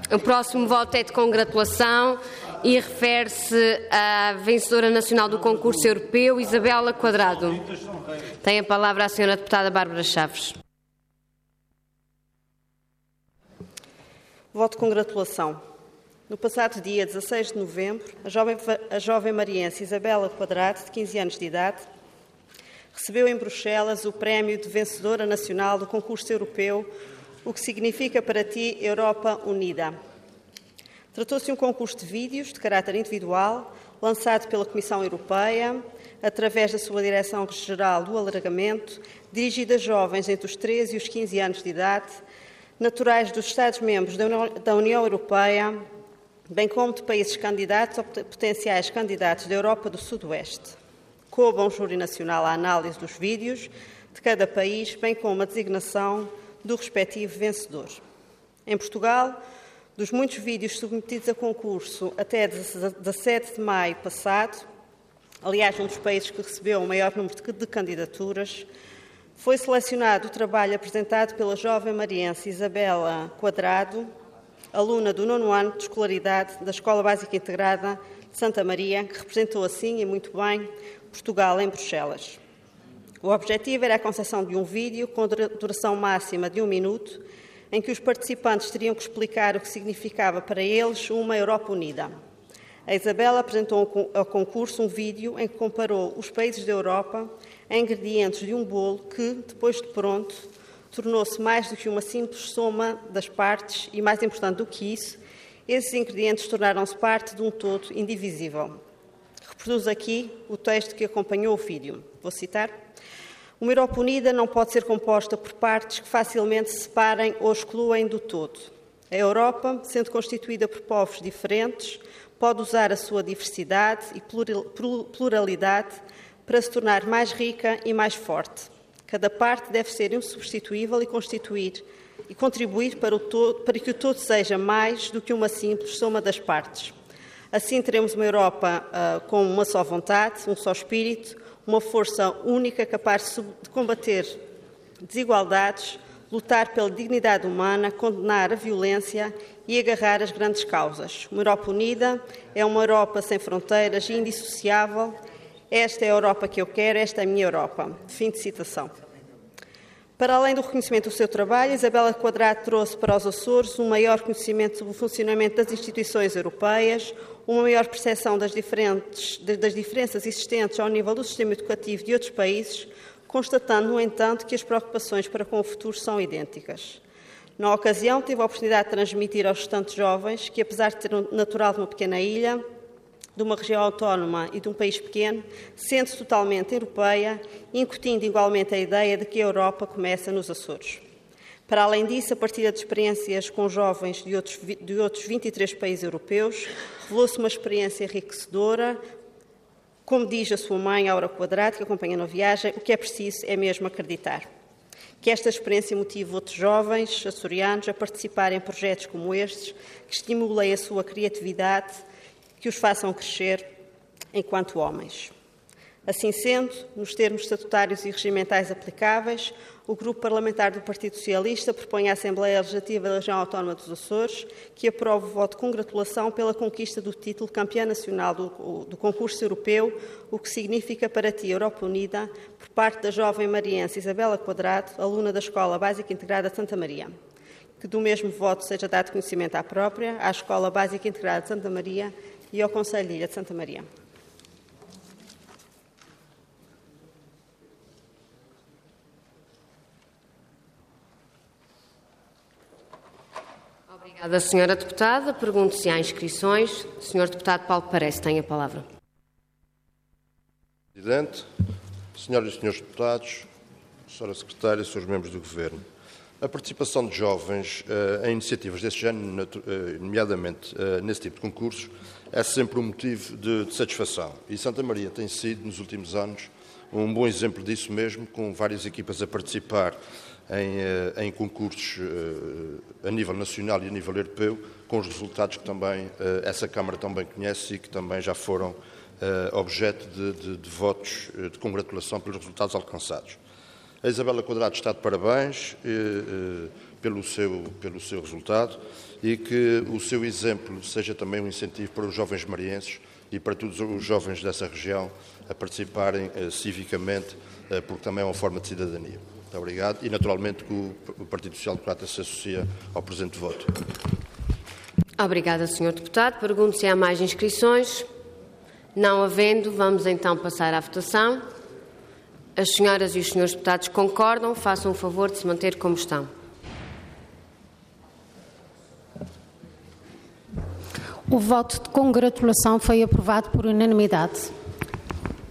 O próximo voto é de congratulação e refere-se à vencedora nacional do concurso europeu, Isabela Quadrado. Tem a palavra a senhora deputada Bárbara Chaves. Voto de congratulação. No passado dia 16 de novembro, a jovem mariense Isabela Quadrado, de 15 anos de idade, recebeu em Bruxelas o prémio de vencedora nacional do concurso europeu, o que significa para ti Europa Unida. Tratou-se de um concurso de vídeos de caráter individual, lançado pela Comissão Europeia, através da sua Direção-Geral do Alargamento, dirigido a jovens entre os 13 e os 15 anos de idade, naturais dos Estados-membros da União Europeia, bem como de países candidatos ou potenciais candidatos da Europa do Sudoeste. Coube a um júri nacional a análise dos vídeos de cada país, bem como a designação do respectivo vencedor. Em Portugal, dos muitos vídeos submetidos a concurso até 17 de maio passado, aliás, um dos países que recebeu o maior número de candidaturas, foi selecionado o trabalho apresentado pela jovem mariense Isabela Quadrado, aluna do 9º ano de escolaridade da Escola Básica Integrada de Santa Maria, que representou assim, e muito bem, Portugal em Bruxelas. O objetivo era a concessão de um vídeo com duração máxima de 1 minuto, em que os participantes teriam que explicar o que significava para eles uma Europa unida. A Isabela apresentou ao concurso um vídeo em que comparou os países da Europa a ingredientes de um bolo que, depois de pronto, tornou-se mais do que uma simples soma das partes e, mais importante do que isso, esses ingredientes tornaram-se parte de um todo indivisível. Reproduzo aqui o texto que acompanhou o vídeo. Vou citar. Uma Europa unida não pode ser composta por partes que facilmente se separem ou excluem do todo. A Europa, sendo constituída por povos diferentes, pode usar a sua diversidade e pluralidade para se tornar mais rica e mais forte. Cada parte deve ser insubstituível e contribuir para que o todo seja mais do que uma simples soma das partes. Assim teremos uma Europa com uma só vontade, um só espírito, uma força única capaz de combater desigualdades, lutar pela dignidade humana, condenar a violência e agarrar as grandes causas. Uma Europa unida é uma Europa sem fronteiras e indissociável. Esta é a Europa que eu quero, esta é a minha Europa. Fim de citação. Para além do reconhecimento do seu trabalho, Isabela Quadrado trouxe para os Açores um maior conhecimento sobre o funcionamento das instituições europeias, uma maior percepção das diferenças existentes ao nível do sistema educativo de outros países, constatando, no entanto, que as preocupações para com o futuro são idênticas. Na ocasião, tive a oportunidade de transmitir aos restantes jovens que, apesar de ser natural de uma pequena ilha, de uma região autónoma e de um país pequeno, sente-se totalmente europeia, incutindo igualmente a ideia de que a Europa começa nos Açores. Para além disso, a partilha de experiências com jovens de outros 23 países europeus revelou-se uma experiência enriquecedora. Como diz a sua mãe, Aura Quadrado, que acompanha na viagem, o que é preciso é mesmo acreditar. Que esta experiência motive outros jovens açorianos a participar em projetos como estes, que estimulem a sua criatividade, que os façam crescer enquanto homens. Assim sendo, nos termos estatutários e regimentais aplicáveis, o Grupo Parlamentar do Partido Socialista propõe à Assembleia Legislativa da Região Autónoma dos Açores que aprove o voto de congratulação pela conquista do título Campeã Nacional do Concurso Europeu, o que significa para ti Europa Unida, por parte da jovem mariense Isabela Quadrado, aluna da Escola Básica Integrada de Santa Maria. Que do mesmo voto seja dado conhecimento à própria, à Escola Básica Integrada de Santa Maria e ao Conselho de Ilha de Santa Maria. Obrigada, Sra. Deputada. Pergunto se há inscrições. Sr. Deputado Paulo Parece tem a palavra. Presidente, Senhoras e Senhores Deputados, Sra. Secretária e Srs. Membros do Governo, a participação de jovens em iniciativas deste género, nomeadamente nesse tipo de concursos, é sempre um motivo de satisfação. E Santa Maria tem sido, nos últimos anos, um bom exemplo disso mesmo, com várias equipas a participar em concursos a nível nacional e a nível europeu, com os resultados que também essa Câmara também conhece e que também já foram objeto de votos de congratulação pelos resultados alcançados. A Isabela Quadrado está de parabéns pelo seu resultado e que o seu exemplo seja também um incentivo para os jovens marienses e para todos os jovens dessa região a participarem civicamente, porque também é uma forma de cidadania. Muito obrigado e, naturalmente, que o Partido Social Democrata se associa ao presente voto. Obrigada, Sr. Deputado. Pergunto se há mais inscrições. Não havendo, vamos então passar à votação. As senhoras e os senhores deputados concordam, façam o favor de se manter como estão. O voto de congratulação foi aprovado por unanimidade.